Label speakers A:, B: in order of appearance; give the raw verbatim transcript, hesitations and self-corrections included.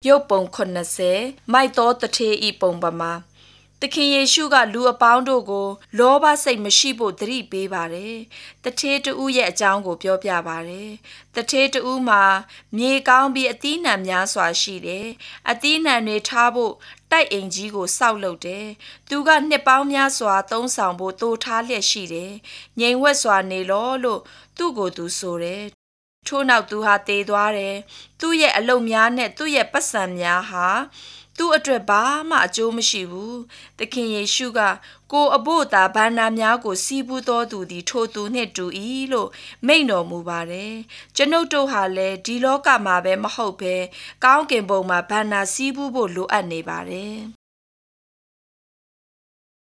A: ရုပ်ပုံခုနှစ်ဆယ်မိုက်တော်တထေဤပုံပမာသခင်ယေရှုကလူအပေါင်းတို့ကိုလောဘစိတ်မရှိဖို့သတိပေးပါတယ်။တထေတူရဲ့အကြောင်းကိုပြောပြပါတယ်။တထေတူမှာမြေကောင်းပြီးအသီးနှံများစွာရှိတယ်။အသီးနှံတွေထားဖို့တိုက်အိမ်ကြီးကိုစောက်လုပ်တယ်။သူကနှစ်ပေါင်းများစွာသုံးဆောင်ဖို့တိုးထားလျက်ရှိတယ်။ငြိမ်ဝှက်စွာနေလို့လို့သူ့ကိုယ်သူဆိုတယ်။ထို့နောက်သူဟာတေသွားတယ်။သူ့ရဲ့အလုပ်များနဲ့သူ့ရဲ့ပတ်စံများဟာသူ့အတွက်ဘာမှအကျိုးမရှိဘူး။သခင်ယေရှုကကိုအဖို့သာဘန္နာများကိုစီးပူးတော်သူသည်ထိုသူနှင့်တူ၏လို့မိန့်တော်မူပါတယ်။ကျွန်ုပ်တို့ဟာလည်းဒီလောကမှာပဲမဟုတ်ပဲကောင်းကင်ဘုံမှာဘန္နာစီးပူးဖို့လိုအပ်နေပါတယ်။